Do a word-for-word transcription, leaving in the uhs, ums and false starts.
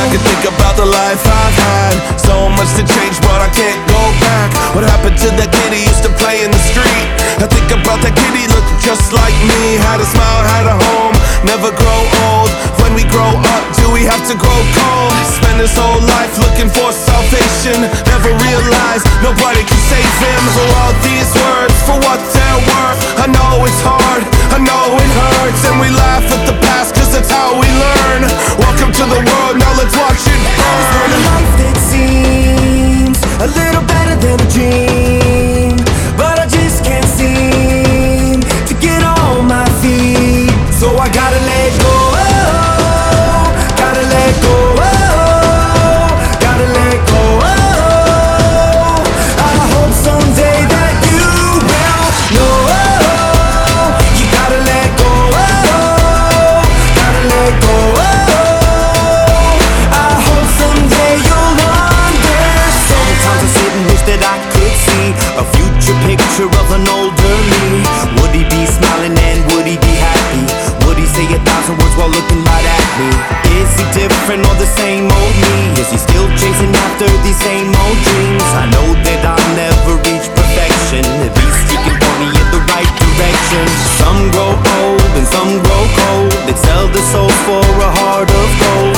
can think about the life I've had. So much to change, but I can't go back. What happened to that kid who used to play in the street? I think about that kid, he looked just like me. Had a smile, had a home, never grow old. When we grow up, do we have to grow cold? Spend his whole life looking for salvation, never realized nobody can save him. So all these words, for what they're worth, I know it's hard, I know it hurts. And we laugh at the past, cause that's how we learn. Welcome to the world, now let's watch it burn. For a life that seems a little better than a dream, but I just can't seem to get on my feet. So I gotta let go, gotta let go, gotta let go. I hope someday that you will know. You gotta let go, gotta let go. I hope someday you'll understand. Sometimes I sit and wish that I could see a future picture of an older me. Would he be smiling and would he be happy? Would he say a thousand words while looking right at me? Is he different or the same old me? Is he still chasing after these same old dreams? I know that I'll never reach perfection, at least he can point me in the right direction. Some grow old and some grow cold, they sell their soul for a heart of gold.